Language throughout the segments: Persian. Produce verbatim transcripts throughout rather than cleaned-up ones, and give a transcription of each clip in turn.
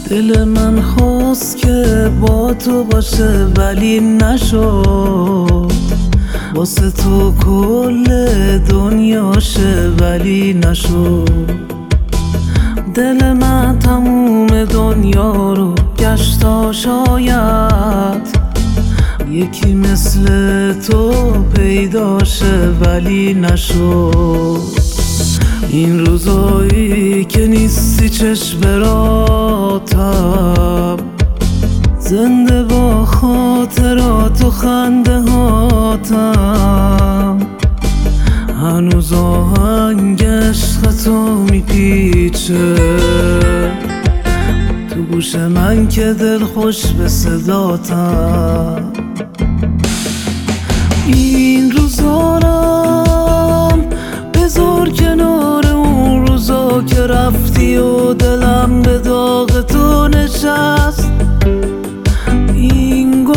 دل من خواست که با تو باشه ولی نشد، واسه تو کل دنیاشه ولی نشد. دل من تموم دنیا رو گشتا، شاید یکی مثل تو پیداشه ولی نشد. این روزایی که نیستی چشم براتم، زنده با خاطرات و خنده هاتم. هنوز آهنگ عشق تو میپیچه تو گوش من که دل خوش به صداتم. این روزارم بذار کنار اون روزا که رفتی و دلم به داغ تو نشست. این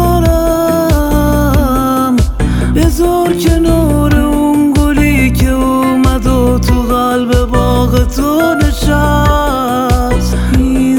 گلارم بذار کنار اون گلی که اومد و تو قلب باغ تو نشست. این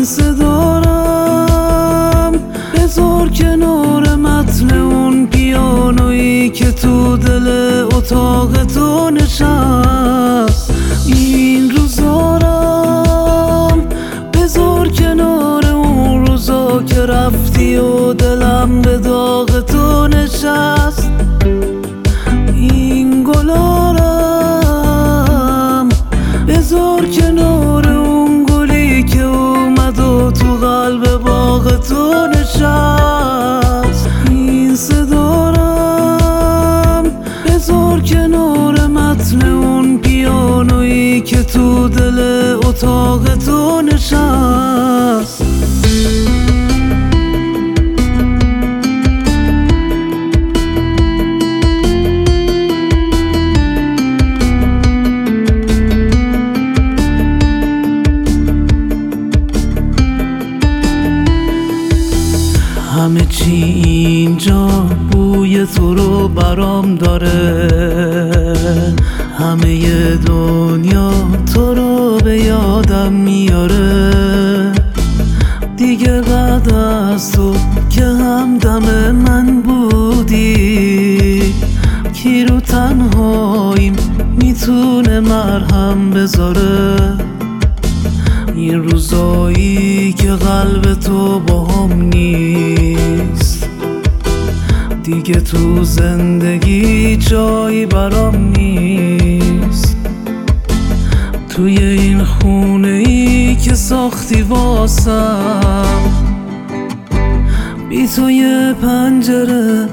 صدارم بذار کنار متن اون پیانویی که تو دل اتاق تو نشست. این روزارم بذار کنار اون روزا که رفتی و دلم به داغ تو نشست. این گلارم بذار کنار اون گلی که اومد و تو قلب باغ تو نشست. این صدارم بذار کنار متن اون پیانویی که تو دل اتاق تو نشست. همه چی اینجا بوی تو رو برام داره، همه دنیا تو رو به یادم میاره. دیگه بعد از تو که همدم من بودی، کی رو تنهاییم میتونه مرهم بذاره. این روزایی که قلب تو با هم نیست، دیگه تو زندگی جایی برام نیست. توی این خونه ای که ساختی واسم، بی تو یه پنجره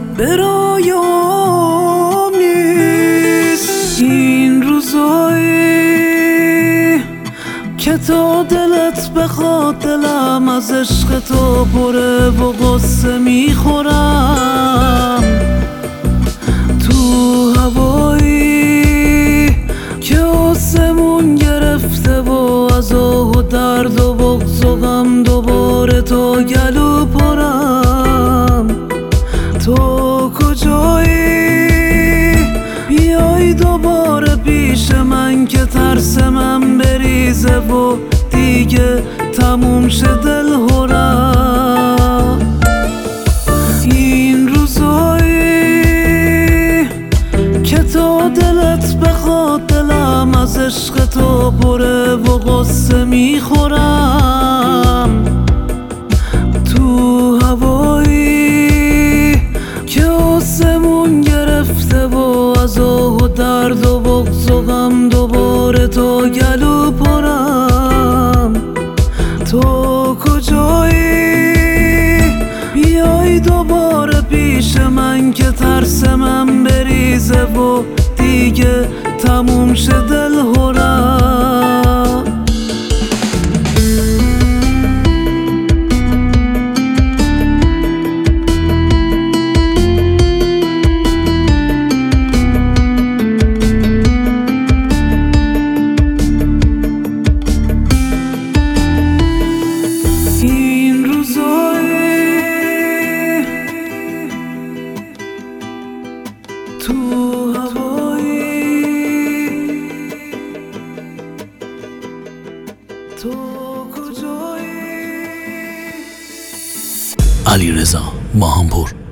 برایم نیست. این روزایی که تو دلت بخواد دلم از عشق تو پره و غصه میخورم. تو هوایی که آسمون گرفته و از آه و درد و بغض و غم دوباره تو گلو پرم. تو کجایی؟ بیای دوباره پیش من که ترس من بریزه و دیگه تموم شه دلهرم. این روزایی که تو دلت بخواد دلم از عشق تو پره و غصه میخورم. تو هوایی که آسمون گرفته و از آه و درد و بغض و غم دوباره تو گلو پرم. تو کجایی؟ بیای دوباره پیش من که ترس من بریزه و دیگه تموم شه دلهرم. تو هوایی علیرضا ماهانپور.